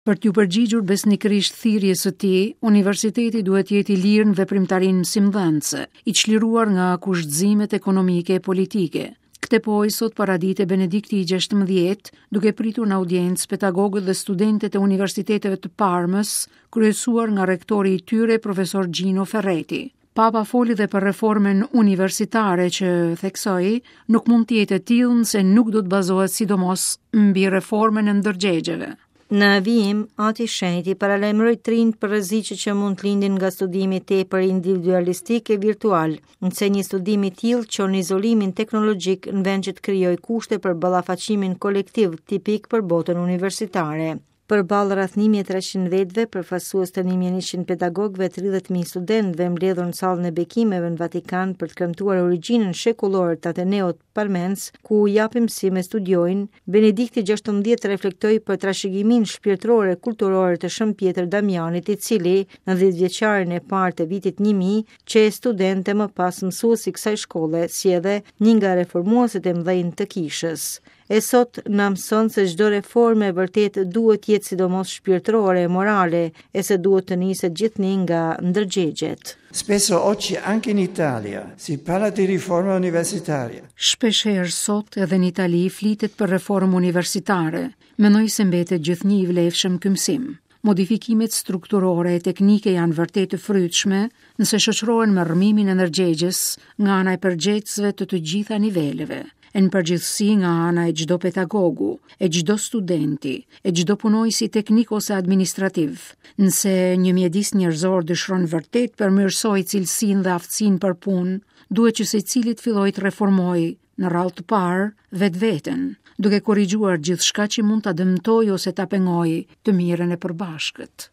Për t'ju përgjigjur besnikërisht thirrjes së tij, universiteti duhet jetë i lirë në veprimtarinë mësimdhënëse, i çliruar nga kushtëzimet ekonomike e politike. Këtë poi sot paradite Benedikti i 16, duke pritur në audiencë pedagogët dhe studentët e universiteteve të Parmës, kryesuar nga rektori i tyre, profesor Gino Ferreti. Papa foli dhe për reformen universitare që, theksoi, nuk mund të jetë e tillë nëse nuk do të bazohet sidomos mbi reformën e ndërgjegjeve. Në vijim, Ati Shenjti paralajmëroi trinj për rreziqe që mund të lindin nga studimi tepër individualistik e virtual, nëse një studim i tillë çon izolimin teknologjik në vend që të krijojë kushte për ballafaqimin kolektiv tipik për botën universitare. Përballë rreth 1300 vetëve, përfaqësues të 1100 pedagogëve, 30.000 studentëve mbledhur në sallën e bekimeve në Vatikan për të kremtuar origjinën shekullore të Ateneut Parmens, ku japim mësim e studiojnë, Benedikti 16 reflektoi për trashëgimin shpirtëror e kulturore të Shën Pjetër Damianit, i cili në 10-vjeçarin e parë të vitit 1000 që studente më pas mësuesi i kësaj shkolle, si edhe një nga reformuesit e mëdhenj të kishës. E sot na mëson se çdo reformë e vërtet duhet jetë sidomos shpirtërore e morale, e se duhet të niset gjithnjë nga ndërgjegjet. Spesso oggi anche in Italia si parla di riforma universitaria. Shpeshherë sot edhe në Itali flitet për reformë universitare. Mendoj se mbetet gjithnjë i vlefshëm ky mësim. Modifikimet strukturore e teknike janë vërtet të frytshme nëse shoqërohen me rrëmimin e ndërgjegjes nga ana e përgjegjësve të gjitha niveleve. E në përgjithësi nga ana e çdo pedagogu, e çdo studenti, e çdo punojësi teknik ose administrativ. Nëse një mjedis njerëzor dëshiron vërtet përmirësoj cilësinë dhe aftësinë për punë, duhet që secili të fillojë të reformojë në radhë të parë vetveten, duke korrigjuar gjithçka që mund ta dëmtojë ose ta pengojë të mirën e përbashkët.